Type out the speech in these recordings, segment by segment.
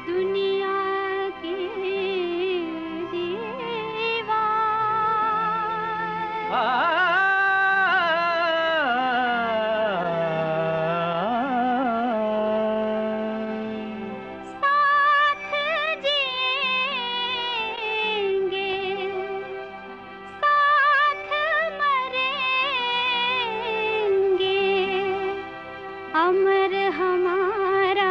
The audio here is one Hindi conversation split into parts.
दुनिया के दीवार। साथ जिएंगे, साथ मरेंगे, अमर हमारा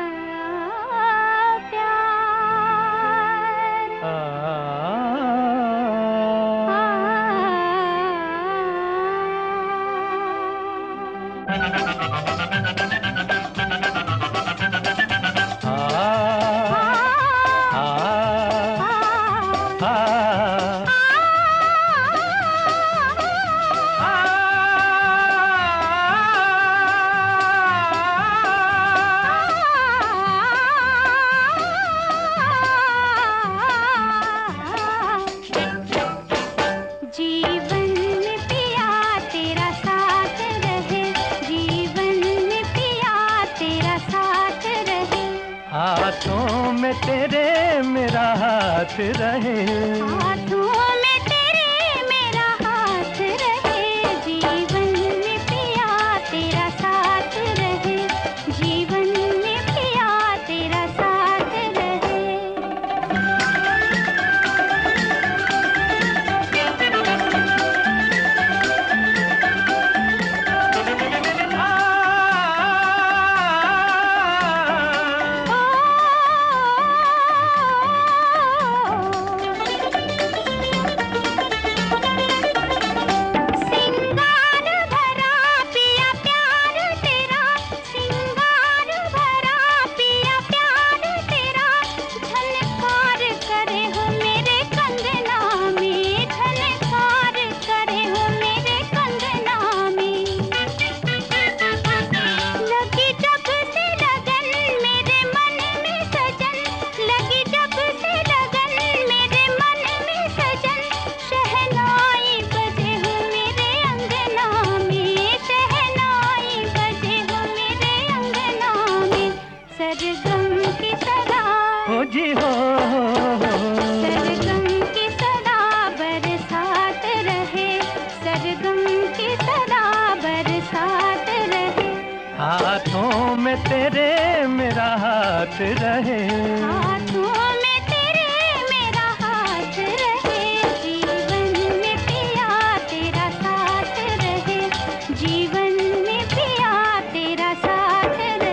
हाथों में तेरे मेरा हाथ रहे, हाथों में तेरे मेरा हाथ रहे, जीवन में पिया तेरा साथ रहे, जीवन में पिया तेरा साथ रहे। जी हो सरगम की सदा बरसात रहे, सरगम की सदा बरसात रहे। हाथों में तेरे मेरा हाथ रहे, हाथों में तेरे मेरा हाथ रहे, जीवन में पिया तेरा साथ रहे, जीवन में पिया तेरा साथ रहे।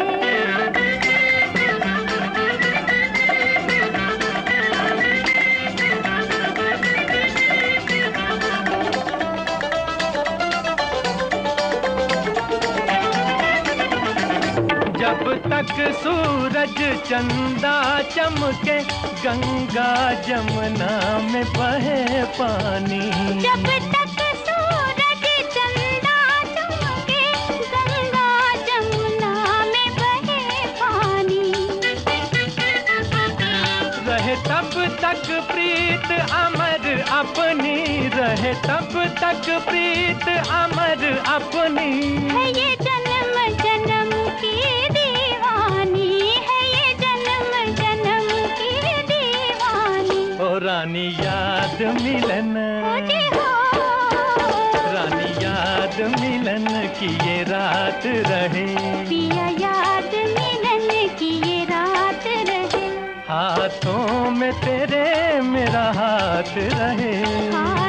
जब तक सूरज चंदा चमके, गंगा जमुना में बहे पानी। जब तक सूरज चंदा चमके, गंगा जमुना में बहे पानी। रहे तब तक प्रीत अमर अपनी, रहे तब तक प्रीत अमर अपनी। है ये जन्म जन्म की दीवानी, है ये जन्म जन्म की दीवानी। ओ रानी याद मिलन, मुझे हो रानी याद मिलन की ये रात रहे, पिया याद मिलन की ये रात रहे। हाथों में तेरे मेरा हाथ रहे।